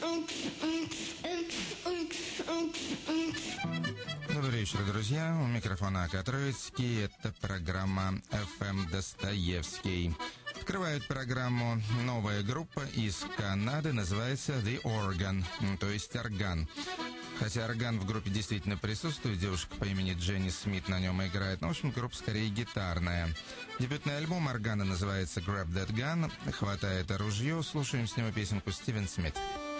Добрый вечер, друзья. У микрофона Ака Троицкий. Это программа FM Достоевский. Открывает программу новая группа из Канады, называется The Organ, то есть орган. Хотя орган в группе действительно присутствует, девушка по имени Дженни Смит на нем играет, но, в общем, группа скорее гитарная. Дебютный альбом органа называется Grab That Gun, хватает ружье, слушаем с него песенку Стивен Смит.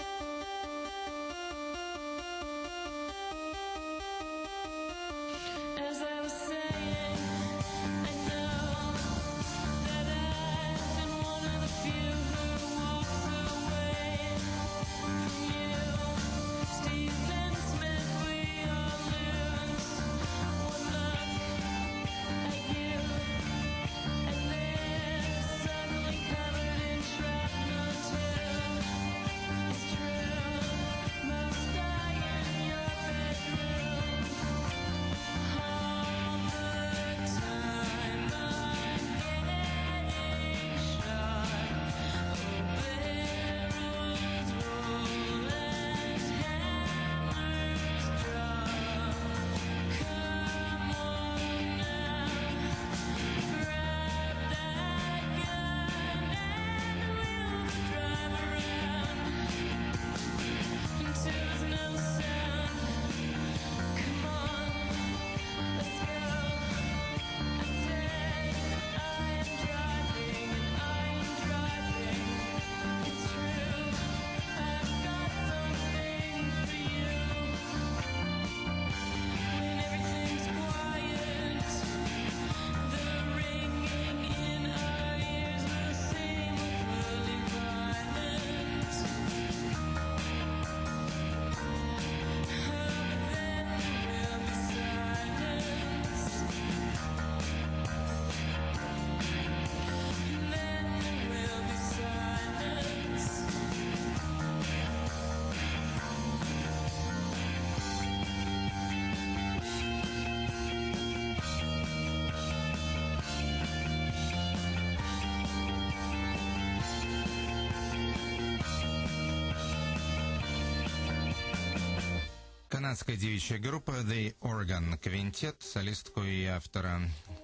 Канадская девичья группа The Organ Quintet, солистку и автора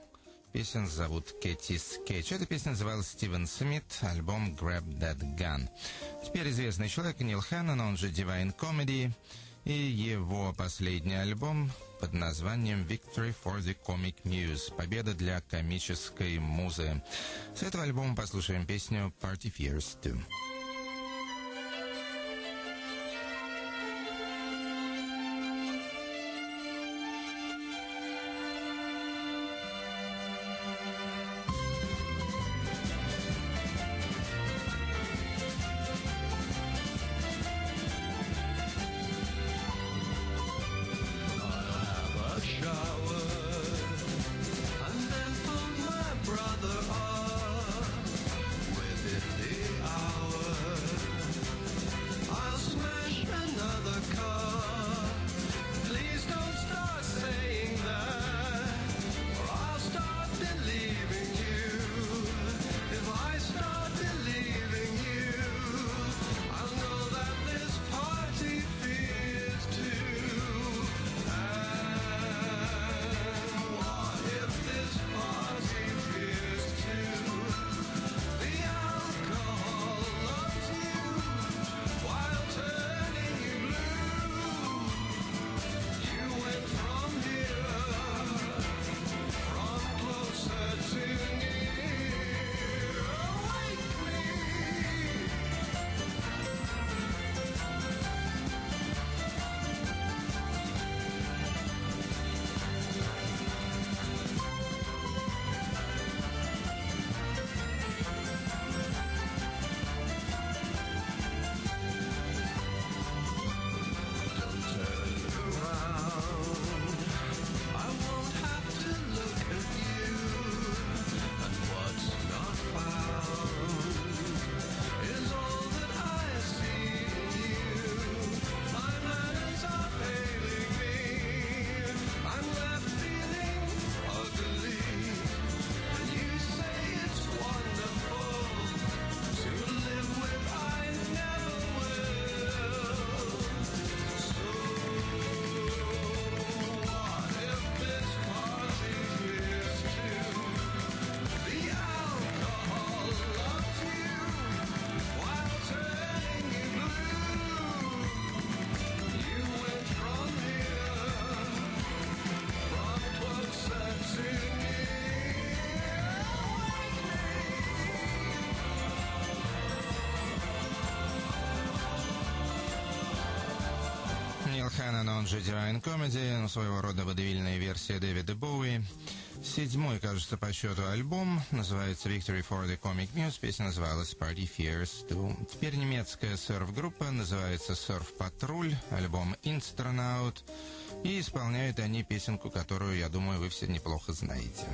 песен зовут Кэти Скетч. Эта песня называлась Стивен Смит, альбом Grab That Gun. Теперь известный человек Нил Хэннон, он же Divine Comedy, и его последний альбом под названием Victory for the Comic Muse, победа для комической музы. С этого альбома послушаем песню Party Fears 2. Within the hour Нил Хэннон, он же Divine Comedy, своего рода водевильная версия Дэвида Боуи. 7-й, кажется, по счету альбом, называется Victory for the Comic Muse, песня называлась Party Fears 2. Теперь немецкая серф-группа, называется Surf Patrol, альбом Instronaut, и исполняют они песенку, которую, я думаю, вы все неплохо знаете.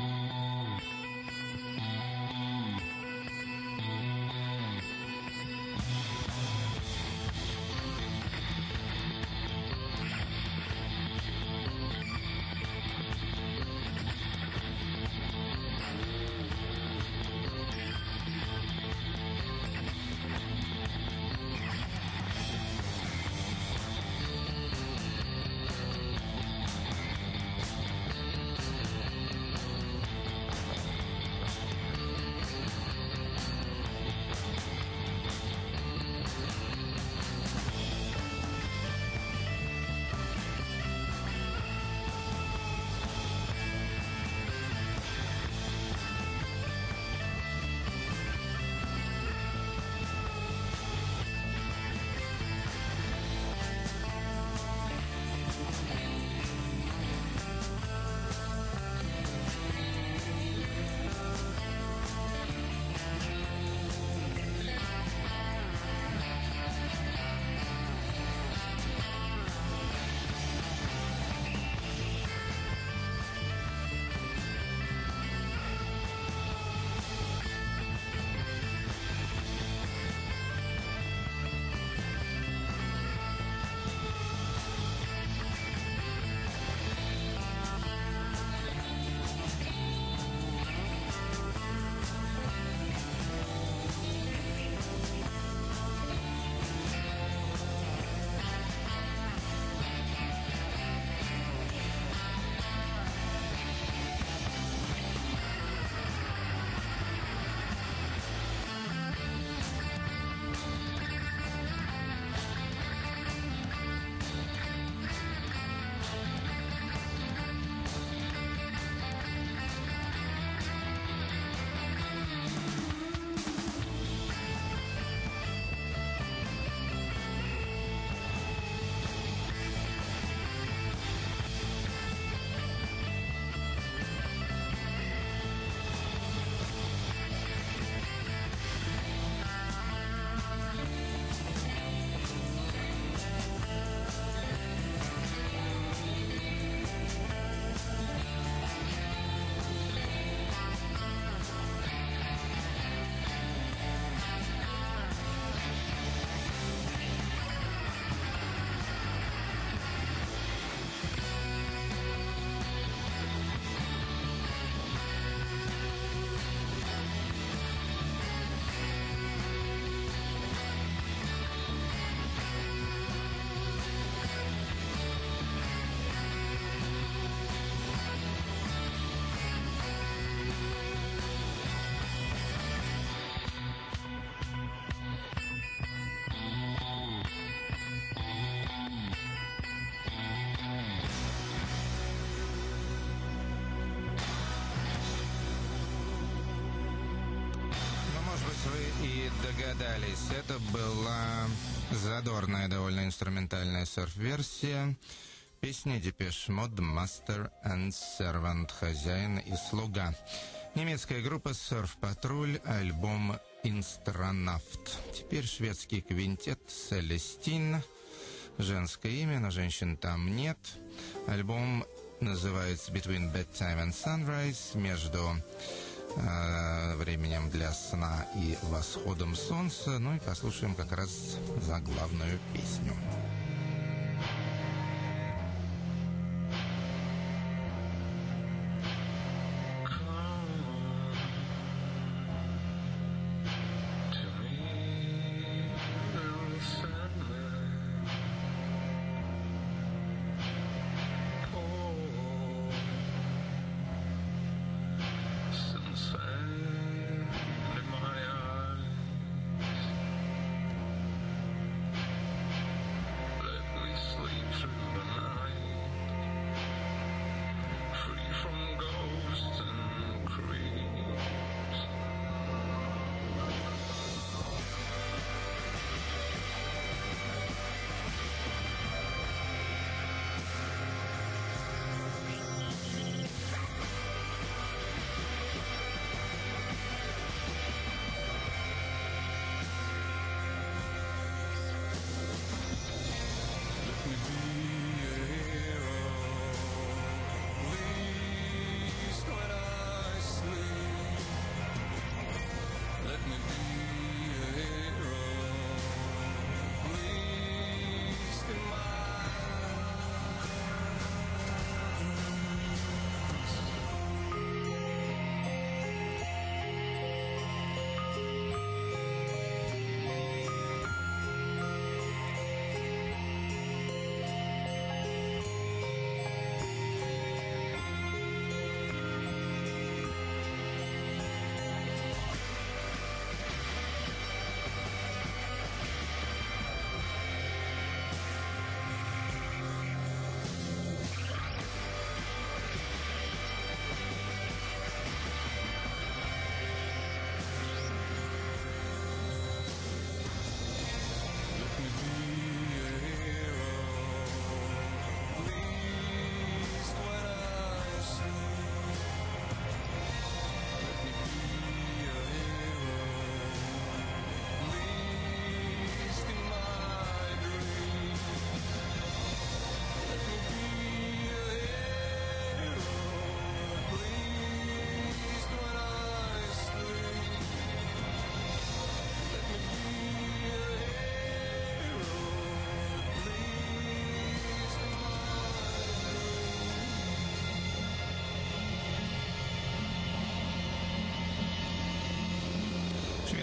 Догадались, это была задорная, довольно инструментальная серф-версия песни Depeche Mode «Master and Servant», «Хозяин и слуга». Немецкая группа Surf Patrol, альбом «Инстронавт». Теперь шведский квинтет «Celestine», женское имя, но женщин там нет. Альбом называется «Between Bedtime and Sunrise», между временем для сна и восходом солнца. Ну и послушаем как раз заглавную песню.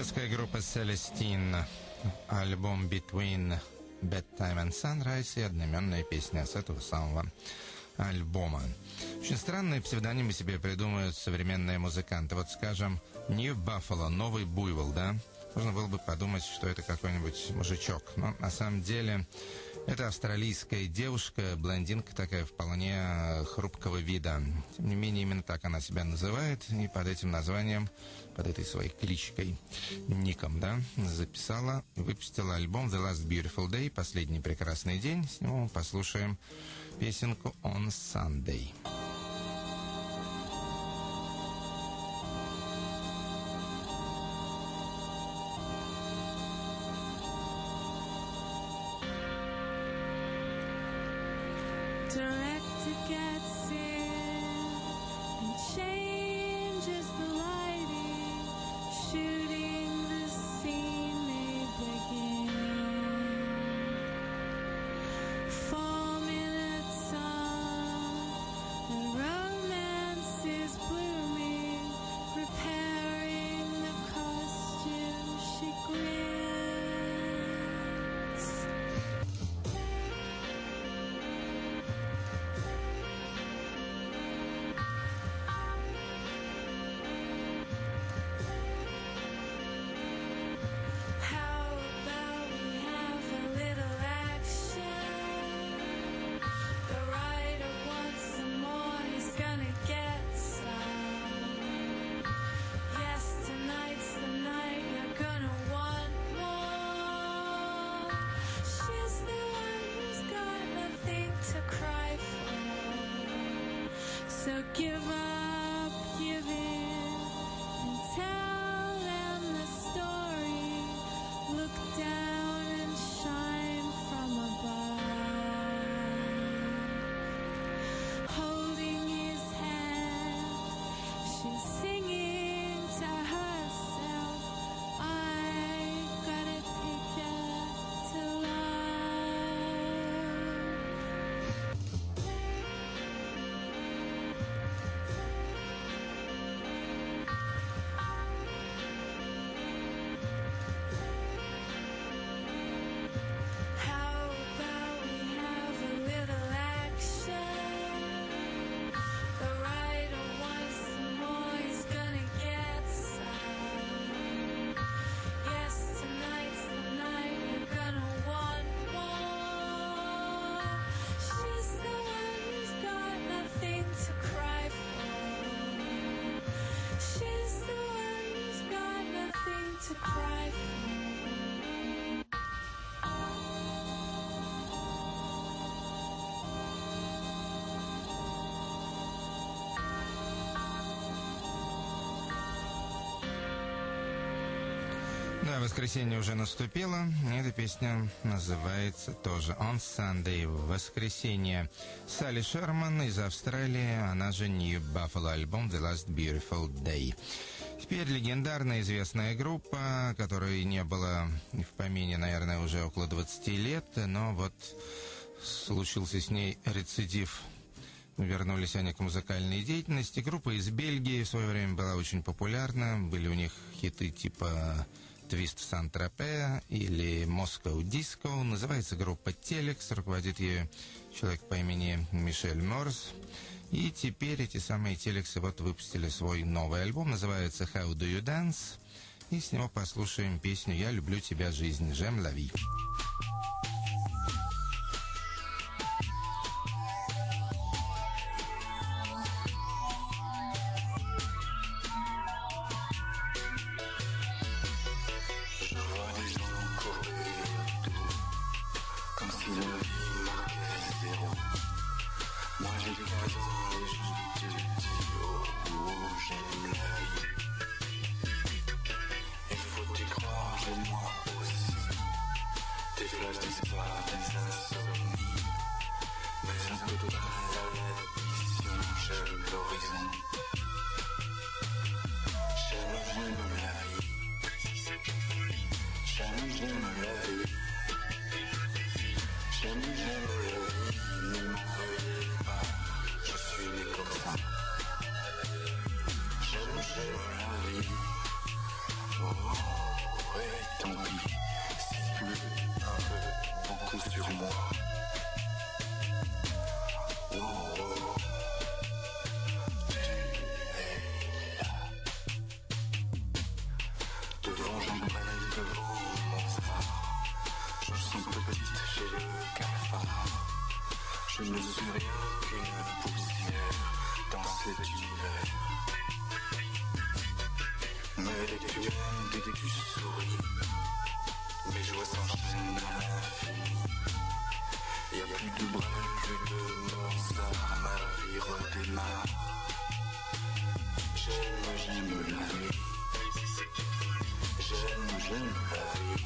Нью-йоркская группа Celestine, альбом Between Bedtime and Sunrise и одноименная песня с этого самого альбома. Очень странные псевдонимы себе придумывают современные музыканты. Вот, скажем, New Buffalo, новый буйвол, да? Можно было бы подумать, что это какой-нибудь мужичок. Но на самом деле это австралийская девушка, блондинка такая, вполне хрупкого вида. Тем не менее, именно так она себя называет. И под этим названием, под этой своей кличкой, ником, да, записала и выпустила альбом The Last Beautiful Day, последний прекрасный день. С него мы послушаем песенку On Sunday. Director gets in and changes the lighting, shooting the scene may begin. 4 minutes on, the romance is blooming, preparing the costume she grins. How about we have a little action? The writer wants some more, he's gonna get some. Yes, tonight's the night you're gonna want more. She's the one who's got nothing to cry for. So give up, give in, and tell them the story. Look down and shine from above. Holding his hand, she's singing to herself, I've gotta take you to love. How about we have a little action? The writer wants some more, he's gonna get some. Yes, tonight's the night you're gonna want more. She's the one who's got nothing to cry for. She's the one who's got nothing to cry for. Да, воскресенье уже наступило. Эта песня называется тоже On Sunday, в воскресенье. Салли Шерман из Австралии, она же New Buffalo, альбом The Last Beautiful Day. Теперь легендарная известная группа, которой не было в помине, наверное, уже около 20 лет, но вот случился с ней рецидив. Вернулись они к музыкальной деятельности. Группа из Бельгии в свое время была очень популярна. Были у них хиты типа «Твист в Сан-Тропе» или «Москоу Диско». Называется группа «Телекс». Руководит ею человек по имени Мишель Морс. И теперь эти самые «Телексы» вот выпустили свой новый альбом. Называется «How Do You Dance?». И с него послушаем песню «Я люблю тебя, жизнь». «J'aime la vie». Je vois des gens courir autour, comme si la vie marquait zéro. Moi j'ai 15 ans et je te dis oh, oh, j'aime la vie. Il faut y croire, j'aime moi aussi. Tes flashs disent pas des insomnies, mais un peu de l'addition, j'aime l'horizon. J'aime la vie. J'aime la vie. J'aime la vie. Ne m'en veuillez pas, je suis né comme ça. J'aime la vie. Oh. sur moi. Oh, oh, tu es là. Devant j'embraye devant mon phare. Je sens petite chez le cafard. Je ne suis rien qu'une poussière dans cet univers. Mais dès que tu aimes, dès que tu souris, mes joies s'enchaînent à l'infini. Y'a plus de brûle, plus de Mozart, ma vie redémarre. J'aime la vie. J'aime la vie.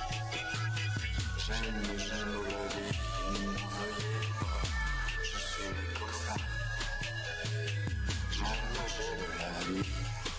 J'aime la vie. Ne m'en veuillez pas, je suis comme ça. J'aime la vie.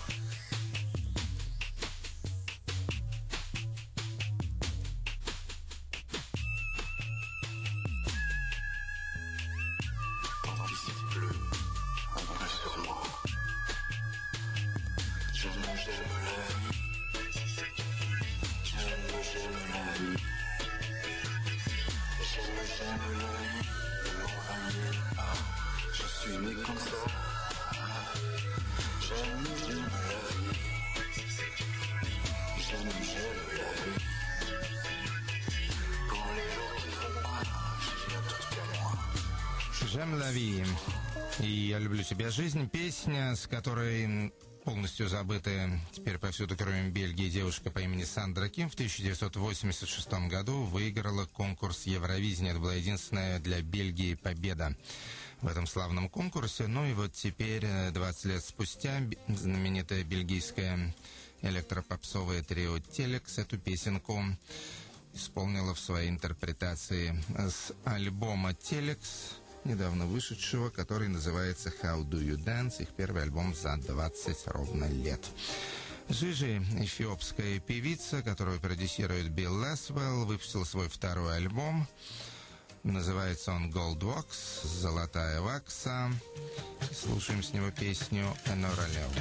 J'aime la vie. И я люблю себя жизнь. Песня, с которой полностью забытая теперь повсюду, кроме Бельгии, девушка по имени Сандра Ким в 1986 году выиграла конкурс Евровидения. Это была единственная для Бельгии победа в этом славном конкурсе. Ну и вот теперь, 20 лет спустя, знаменитое бельгийское электропопсовое трио «Телекс» эту песенку исполнила в своей интерпретации с альбома «Телекс», недавно вышедшего, который называется «How Do You Dance», их первый альбом за 20 ровно лет. Жижи, эфиопская певица, которую продюсирует Билл Лесвелл, выпустил свой второй альбом. Называется он «Gold Wax», «Золотая вакса». Слушаем с него песню «Энора Лео».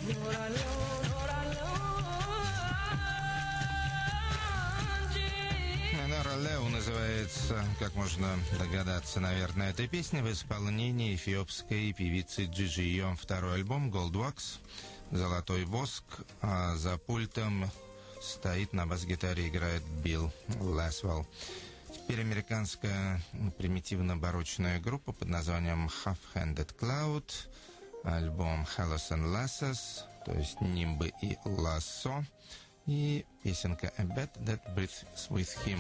Нора Лео называется, как можно догадаться, наверное, эта песня в исполнении эфиопской певицы Джиджи Йом. Второй альбом Gold Wax, «Золотой воск», а за пультом стоит на бас-гитаре, играет Билл Ласвелл. Теперь американская примитивно-барочная группа под названием Half-Handed Cloud, альбом Hellas and Lasses, то есть нимбы и лассо, и песенка A Bet That Breathes With Him.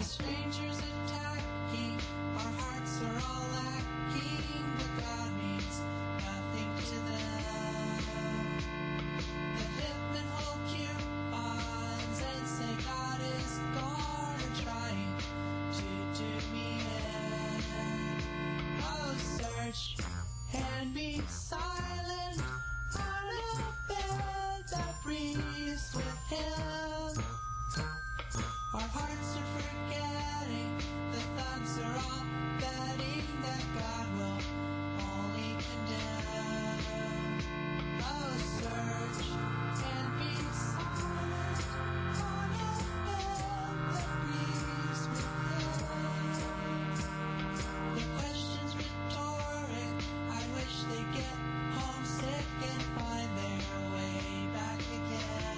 And be silent on a bed that breathes with him. Our hearts are forgetting, the thoughts are all betting that God will only condemn. Oh, search and be silent on a bed that breathes with him. The question's rhetoric, I wish they'd get homesick and find their way back again.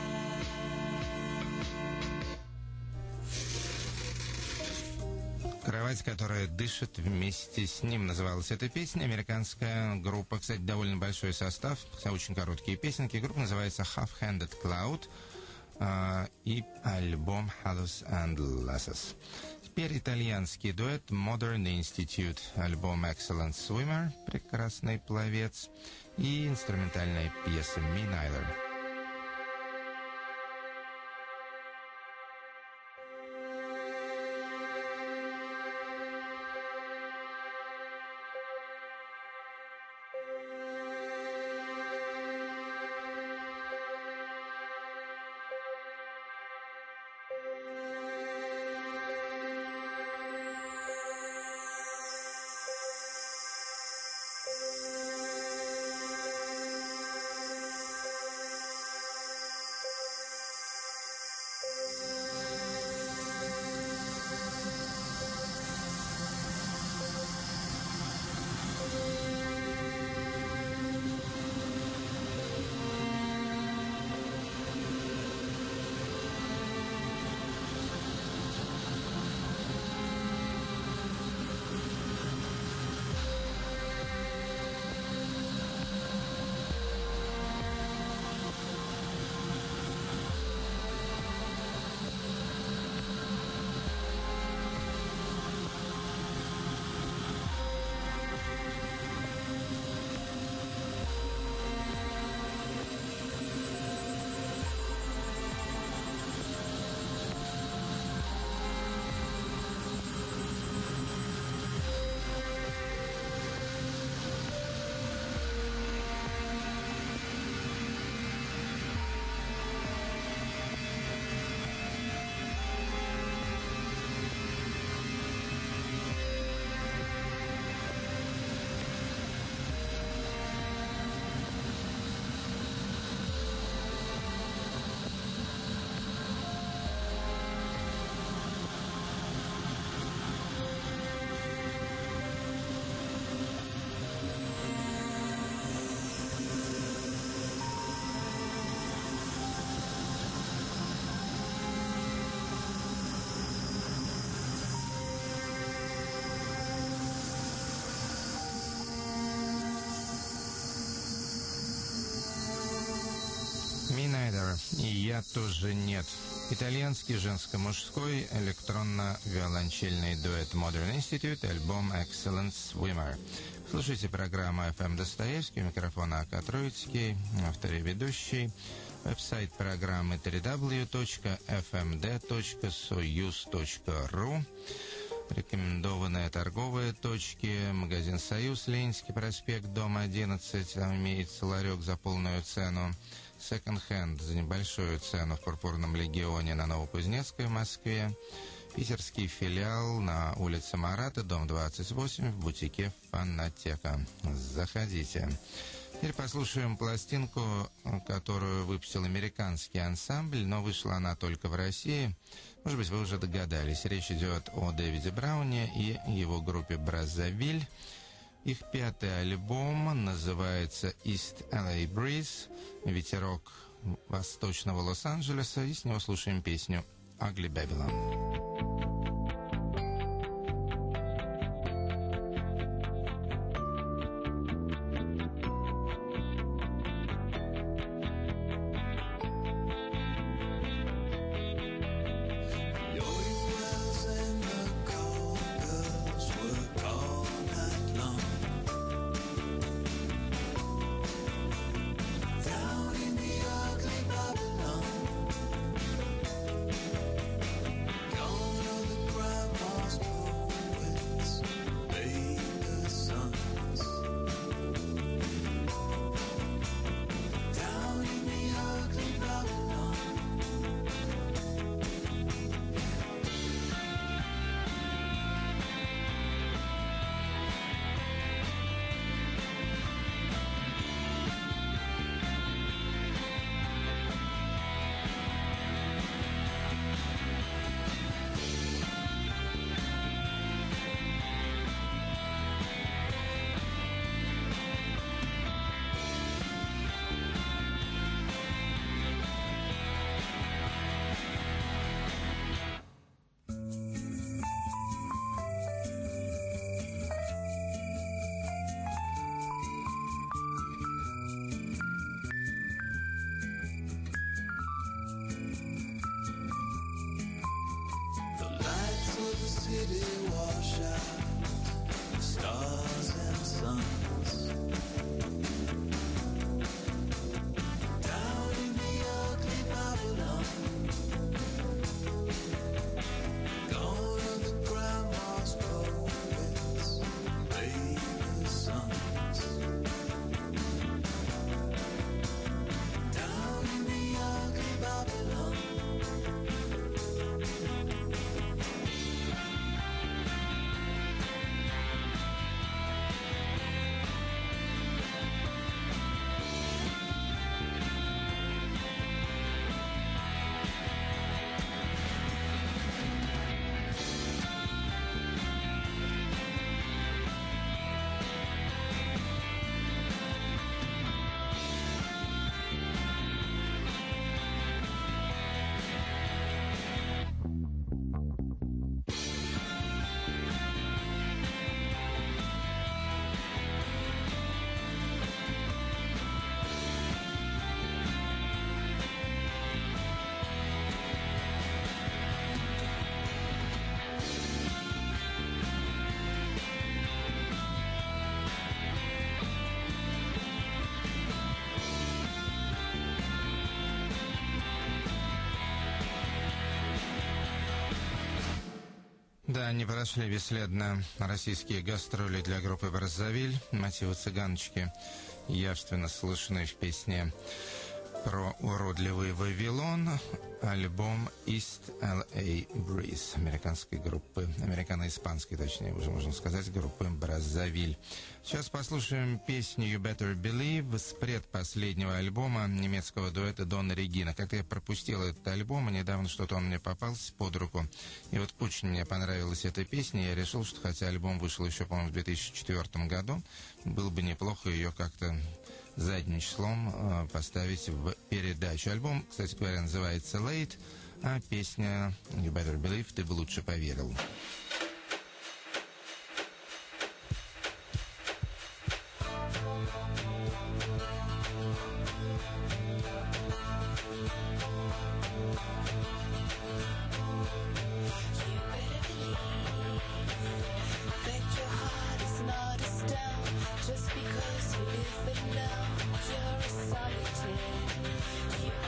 «Кровать, которая дышит вместе с ним» называлась эта песня. Американская группа, кстати, довольно большой состав, очень короткие песенки. Группа называется Half-Handed Cloud и альбом Hellas and Lasses. Теперь итальянский дуэт Modern Institute, альбом Excellent Swimmer, прекрасный пловец, и инструментальная пьеса Me Neither. Me Neither. И я тоже нет. Итальянский женско-мужской электронно-виолончельный дуэт Modern Institute, альбом Excellent Swimmer. Слушайте программу FM Достоевский, у микрофона А.К. Троицкий, автор и ведущий. Веб-сайт программы www.fmd.soyuz.ru. Рекомендованные торговые точки: магазин «Союз», Ленинский проспект, дом 11, там имеется ларек за полную цену. Секонд-хенд за небольшую цену в Пурпурном Легионе на Новокузнецкой в Москве. Питерский филиал на улице Марата, дом 28, в бутике «Фанатека». Заходите. Теперь послушаем пластинку, которую выпустил американский ансамбль, но вышла она только в России. Может быть, вы уже догадались. Речь идет о Дэвиде Брауне и его группе «Браззавиль». Их 5-й альбом называется «East LA Breeze», ветерок восточного Лос-Анджелеса, и с него слушаем песню «Ugly Babylon». Да, не прошли бесследно российские гастроли для группы «Браззавиль». Мотивы цыганочки явственно слышны в песне про уродливый Вавилон, альбом «East LA Breeze» американской группы, американо-испанской, точнее, уже можно сказать, группы «Браззавиль». Сейчас послушаем песню «You Better Believe» с предпоследнего альбома немецкого дуэта Донна Регина. Как-то я пропустил этот альбом, и недавно что-то он мне попался под руку. И вот очень мне понравилась эта песня, я решил, что хотя альбом вышел еще, по-моему, в 2004 году, было бы неплохо ее как-то задним числом поставить в передачу. Альбом, кстати говоря, называется «Late», а песня «You Better Believe» «Ты бы лучше поверил».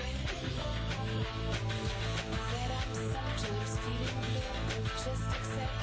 Just accept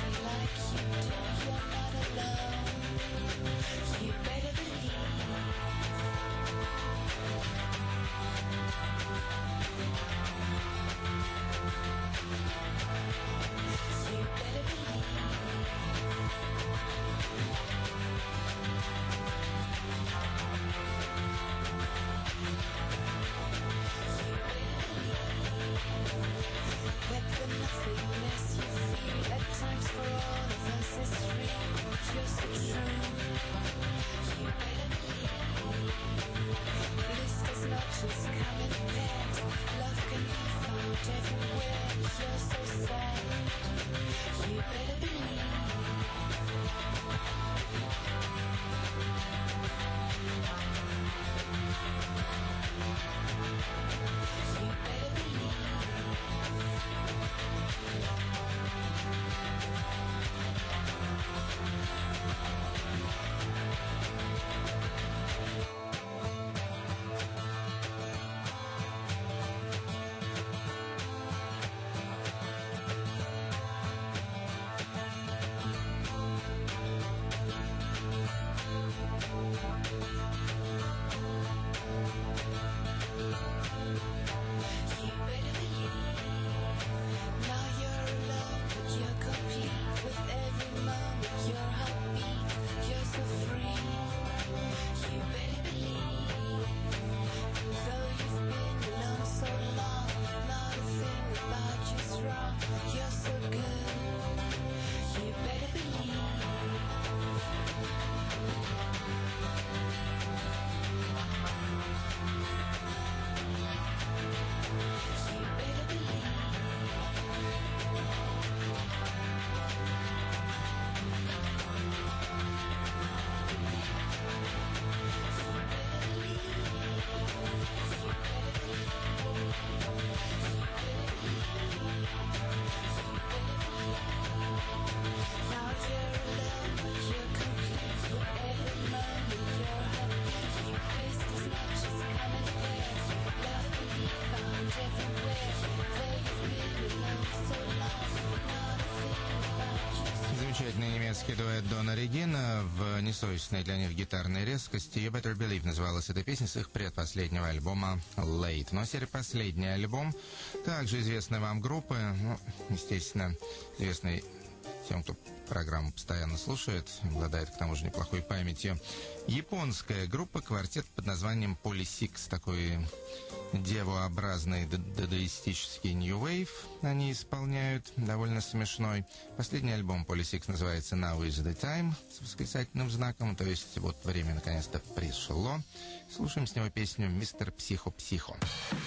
Замечательный немецкий дуэт Дона Регина в несовестной для них гитарной резкости. You Better Believe называлась эта песня с их предпоследнего альбома Late. Но теперь последний альбом, также известная вам группа, естественно, известный тем, кто программу постоянно слушает, обладает к тому же неплохой памятью. Японская группа, квартет под названием Polysix, такой девообразный дадаистический New Wave они исполняют, довольно смешной. Последний альбом Polysix называется Now is the Time с восклицательным знаком, то есть вот время наконец-то пришло. Слушаем с него песню «Мистер Психо-Психо».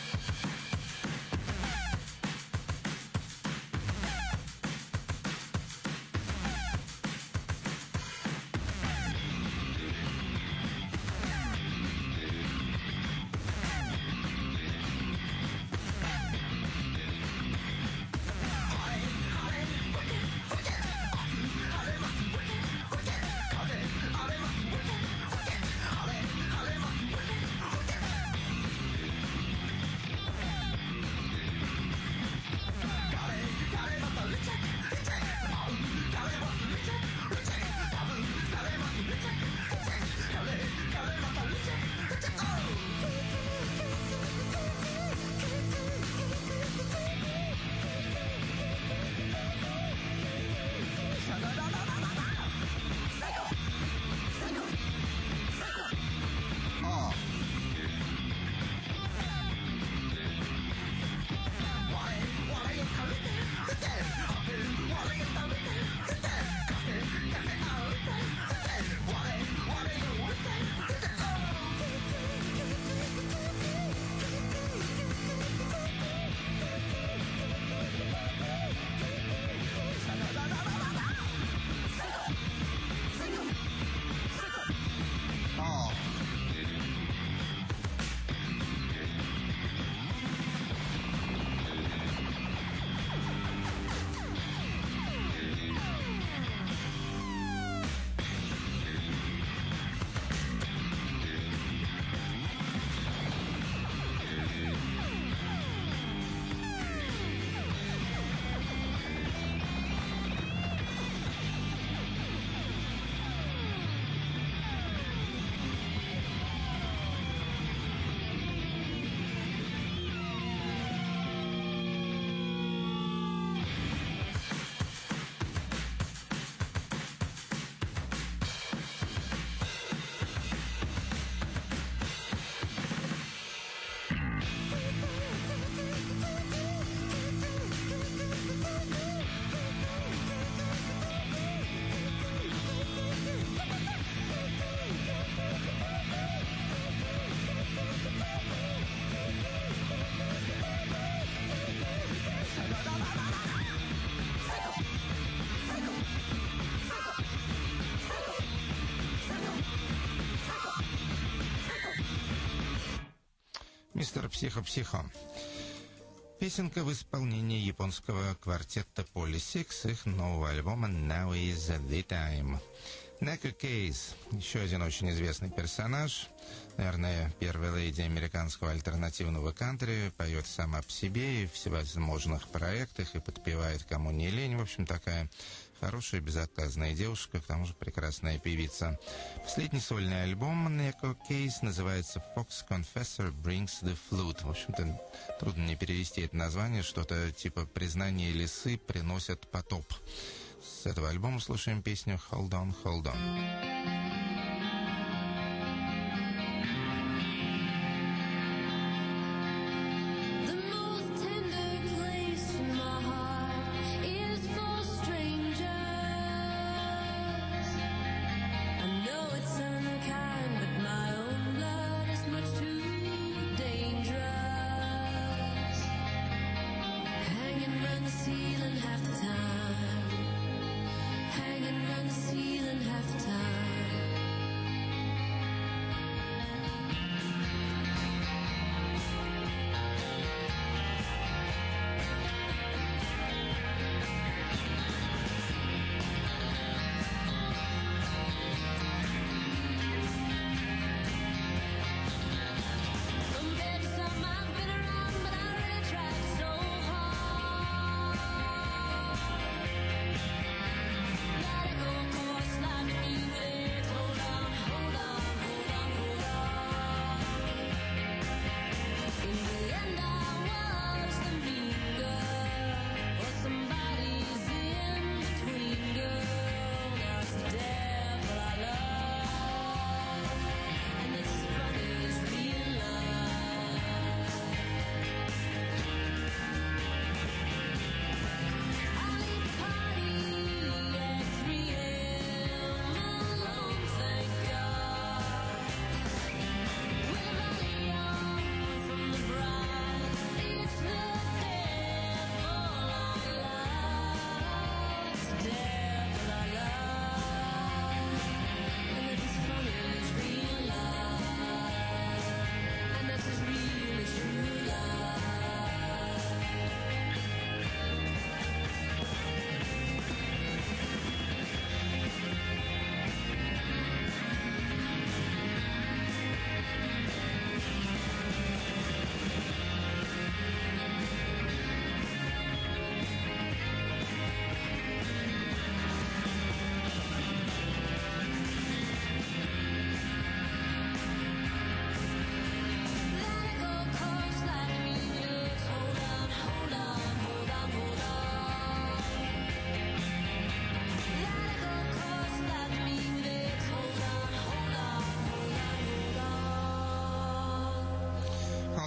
Мистер Психо-Психо. Песенка в исполнении японского квартета Polysix, их нового альбома Now is the Time. Neko Case, еще один очень известный персонаж, наверное, первая леди американского альтернативного кантри, поет сама по себе и в всевозможных проектах и подпевает кому не лень. В общем, такая хорошая, безотказная девушка, к тому же прекрасная певица. Последний сольный альбом Neko Case называется Fox Confessor Brings the Flute. В общем-то, трудно не перевести это название, что-то типа «Признание лисы приносят потоп». С этого альбома слушаем песню «Hold on, hold on». Hanging around the ceiling half the time.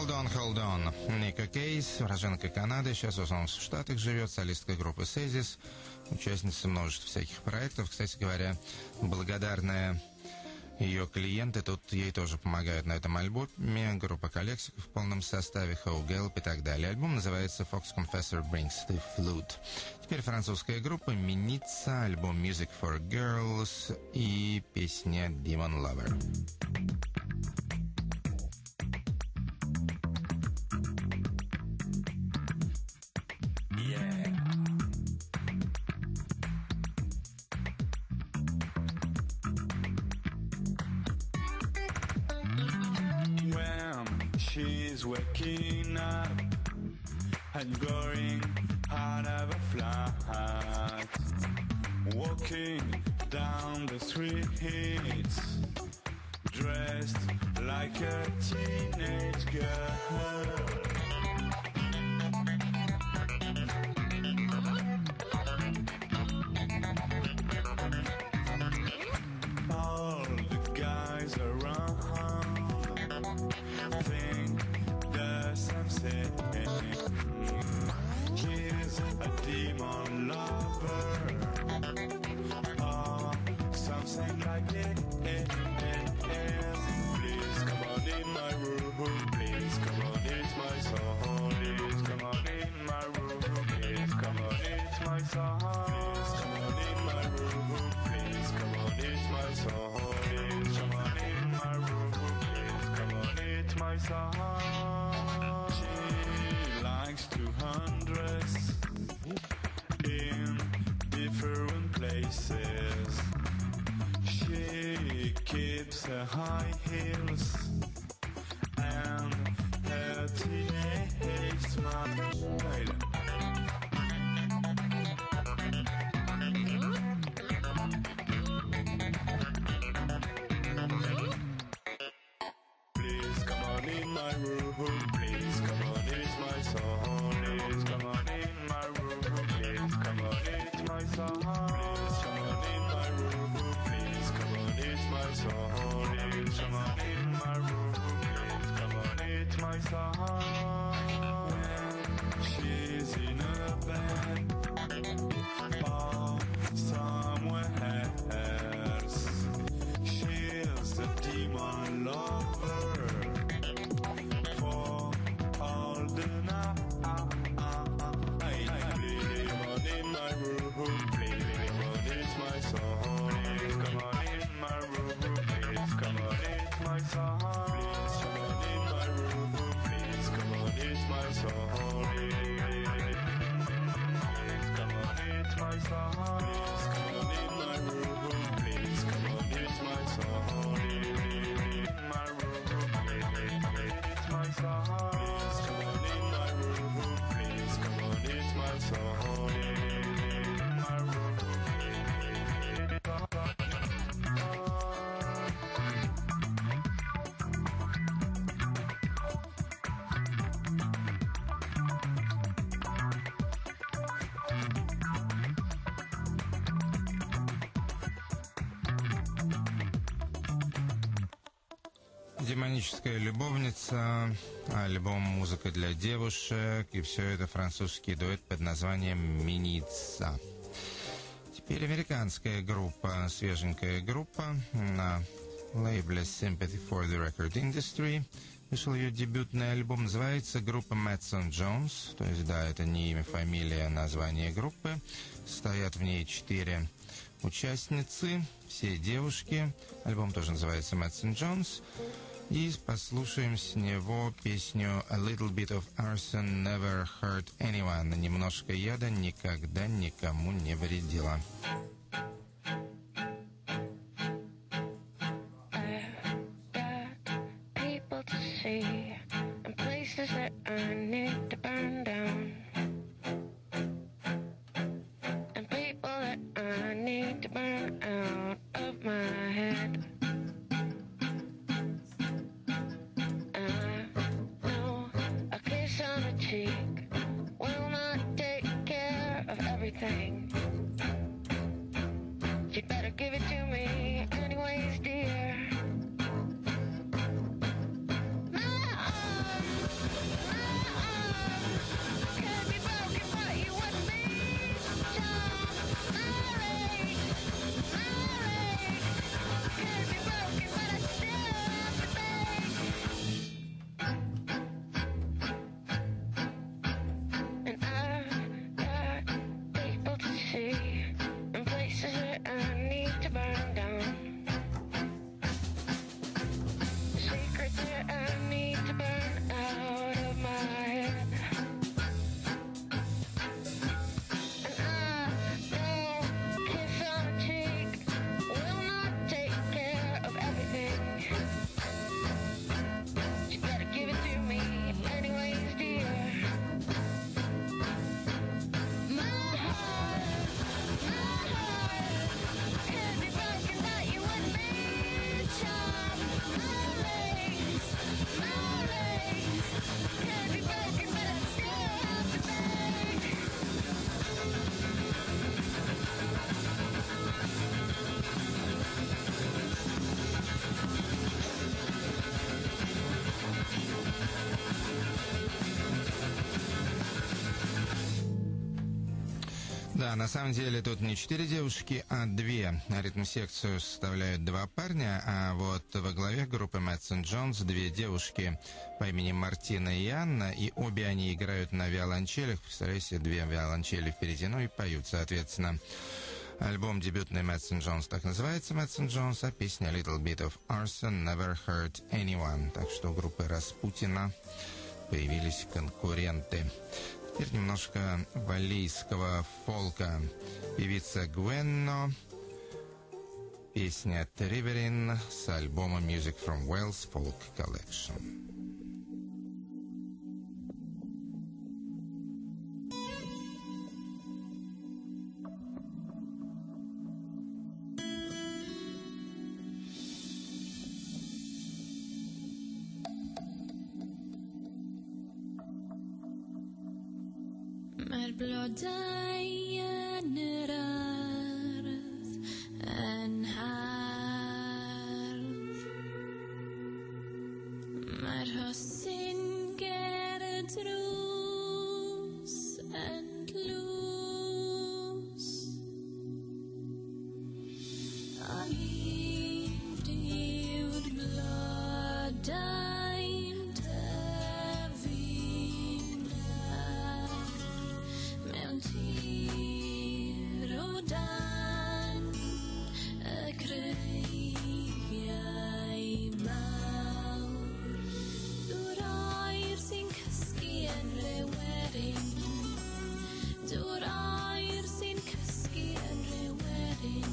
Hold on. Ника Кейс, уроженка Канады, сейчас в основном в Штатах живет, солистка группы Сезис, участница множества всяких проектов. Кстати говоря, благодарная ее клиенты тут ей тоже помогают на этом альбоме. Группа коллектиков в полном составе, How Gelb и так далее. Альбом называется Fox Confessor Brings the Flute. Теперь французская группа Миница, альбом Music for Girls и песня Demon Lover. She's waking up and going out of a flat, walking down the streets, dressed like a teenage girl. All the guys around think the same thing. She's a demon lover, or something like this. Please come on in my room. Please come on, it's my soul. Please come on in my room. Please come on, it's my soul. Please come on in my room. Please come on, it's my soul. Please come on in my room. Please come on, it's my soul. She likes to undress in different places. She keeps her high heels and her teenage smile. Please come on in my room. Please come on, it's my soul. Please come on in my room. Please come on, it's my soul. Please come on in my room. Please come on, it's my soul. Please come on in my room. Please come on, it's my soul. When she's in a bed or somewhere else, she's a demon lover for all the night. Please come on in my room. Please come on, it's my soul. Please come on in my room. Please come on, it's my soul. Please come on in my room. Please come on, it's my soul. Please come on, it's my soul. Please come on in my room. Please come on, it's my soul. In my room. It's my soul. Please come on in my room. Please come on, it's my soul. In my room. Демоническая любовница, альбом «Музыка для девушек», и все это французский дуэт под названием «Миница». Теперь американская группа, свеженькая группа на лейбле Sympathy for the Record Industry. Вышел ее дебютный альбом, называется группа Madsen Jones, то есть, да, это не имя, фамилия, название группы. Стоят в ней 4 участницы, все девушки. Альбом тоже называется Madsen Jones. И послушаем с него песню «A little bit of arson never hurt anyone». Немножко яда никогда никому не вредила. People to see and places that I need to burn down, and people that I need to burn out of my head. Will not take care of everything. You'd better give it to me anyways, dear. My arms Да, на самом деле тут не 4 девушки, а 2. Ритм-секцию составляют 2 парня, а вот во главе группы Madsen Jones 2 девушки по имени Мартина и Анна, и обе они играют на виолончелях. Представляете, 2 виолончели впереди, ну и поют, соответственно. Альбом дебютный Madsen Jones так называется, Madsen Jones, а песня A Little Bit of Arson Never Hurt Anyone. Так что у группы Распутина появились конкуренты. Теперь немножко валлийского фолка. Певица Гвенно, песня Triverin с альбома Music from Wales Folk Collection. Mae'r blodau yn yr ardd yn hardd. Mae'r rhosyn ger y drws yn tlws. A hyd yw'r blodau'n tyfu'n mewn tir o dan y creigiau mawr. Dŵr oer sy'n cysgu yn rewerin. Dŵr oer sy'n cysgu yn rewerin.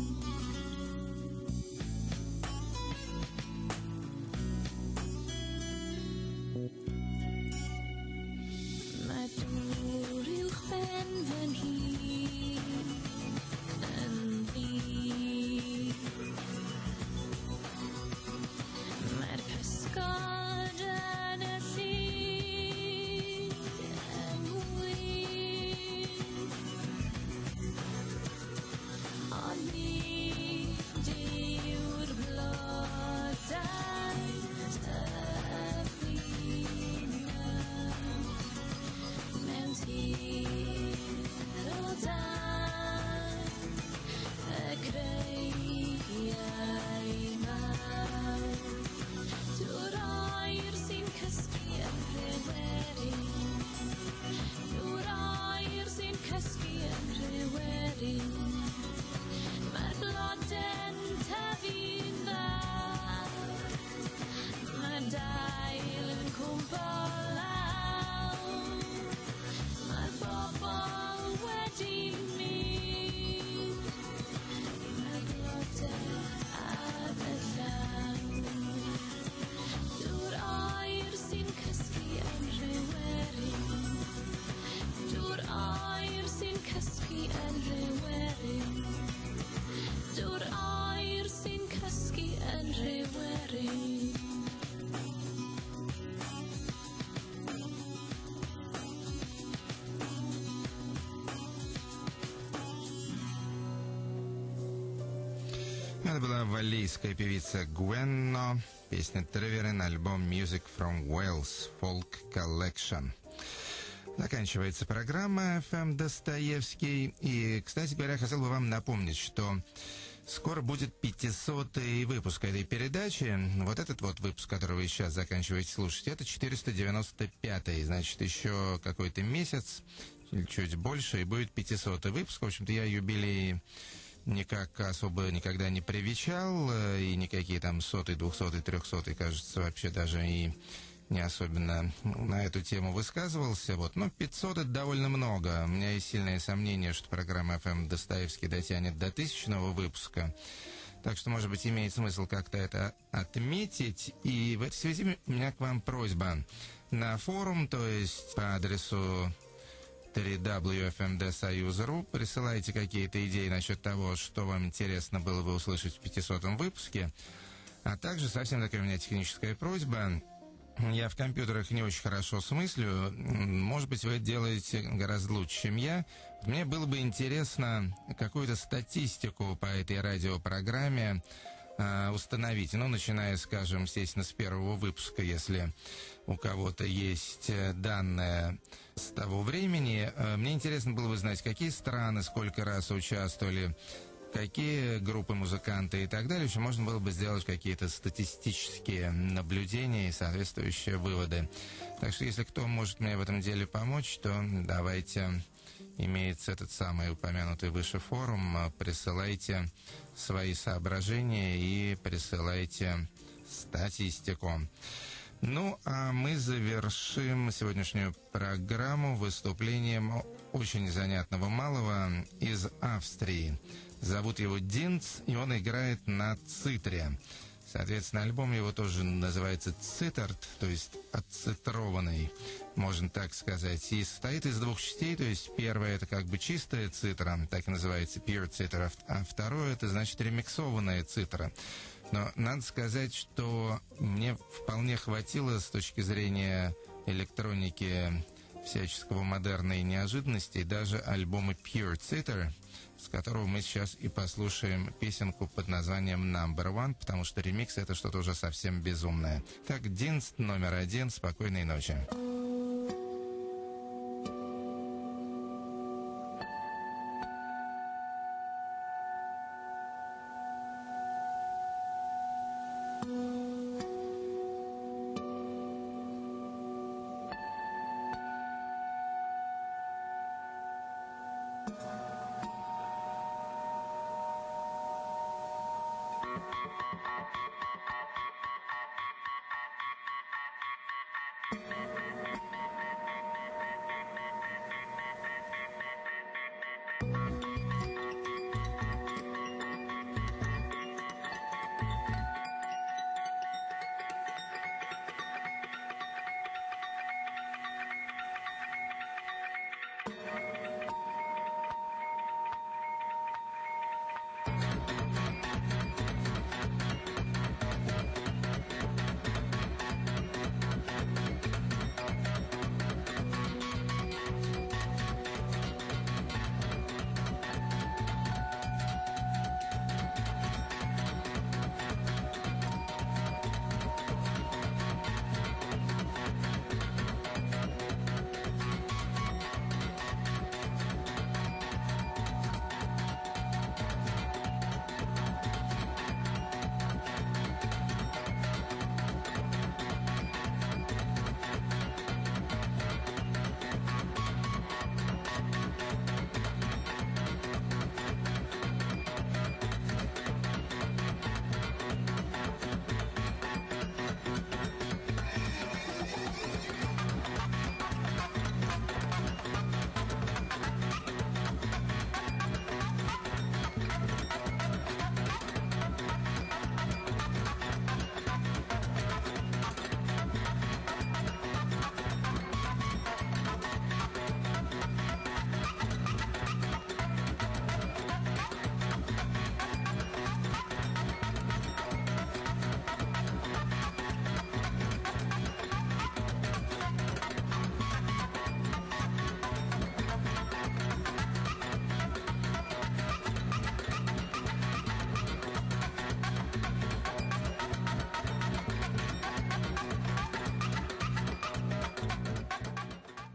Mae dŵr uwchben fy nhŷ yn ddu. Mae'r pysgod yn y llyn yn wyn. Ond nid yw'r blodau tyfu'n mewn tir o dan y creigiau mawr. Dŵr oer sy'n cysgu yn rewerin. Dŵr oer sy'n cysgu yn rewerin. Mae'r blodau'n tyfu'n fawr. Mae'r dail yn cwmpo lawr. Mae'r bobl wedi mynd. Mae'r blodau ar y llaw. Dŵr oer sy'n cysgu yn rewerin. Dŵr oer sy'n cysgu yn rewerin. Dŵr oer sy'n cysgu yn rewerin. Это была валлийская певица Гвенно, песня Triverin, альбом Music from Wales Folk Collection. Заканчивается программа FM Достоевский. И, кстати говоря, хотел бы вам напомнить, что скоро будет 500-й выпуск этой передачи. Вот этот вот выпуск, который вы сейчас заканчиваете слушать, это 495-й. Значит, еще какой-то месяц, или чуть больше, и будет 500-й выпуск. В общем-то, я юбилей никак особо никогда не привечал, и никакие там 100-й, 200-й, 300-й, кажется, вообще даже и не особенно на эту тему высказывался. Вот. Но 500 — это довольно много. У меня есть сильное сомнение, что программа FM Достоевский дотянет до 1000-го выпуска. Так что, может быть, имеет смысл как-то это отметить. И в этой связи у меня к вам просьба. На форум, то есть по адресу www.fmdsayuz.ru присылайте какие-то идеи насчет того, что вам интересно было бы услышать в 500-м выпуске. А также совсем такая у меня техническая просьба. Я в компьютерах не очень хорошо смыслю. Может быть, вы это делаете гораздо лучше, чем я. Мне было бы интересно какую-то статистику по этой радиопрограмме установить, ну, начиная, скажем, естественно, с первого выпуска, если у кого-то есть данные с того времени. Мне интересно было бы знать, какие страны сколько раз участвовали, какие группы музыканты и так далее. Еще можно было бы сделать какие-то статистические наблюдения и соответствующие выводы. Так что, если кто может мне в этом деле помочь, то давайте, имеется этот самый упомянутый выше форум, присылайте свои соображения и присылайте статистику. Ну, а мы завершим сегодняшнюю программу выступлением очень занятного малого из Австрии. Зовут его Динц, и он играет на цитре. Соответственно, альбом его тоже называется «Циттерт», то есть «отцитрованный», можно так сказать. И состоит из двух частей, то есть первая — это как бы чистая цитра, так и называется «pure citer», а второе — это, значит, ремиксованная цитра. Но надо сказать, что мне вполне хватило с точки зрения электроники всяческого модерна и неожиданностей даже альбома «Pure Citer», с которого мы сейчас и послушаем песенку под названием «Number One», потому что ремикс — это что-то уже совсем безумное. Так, Динст номер 1, спокойной ночи.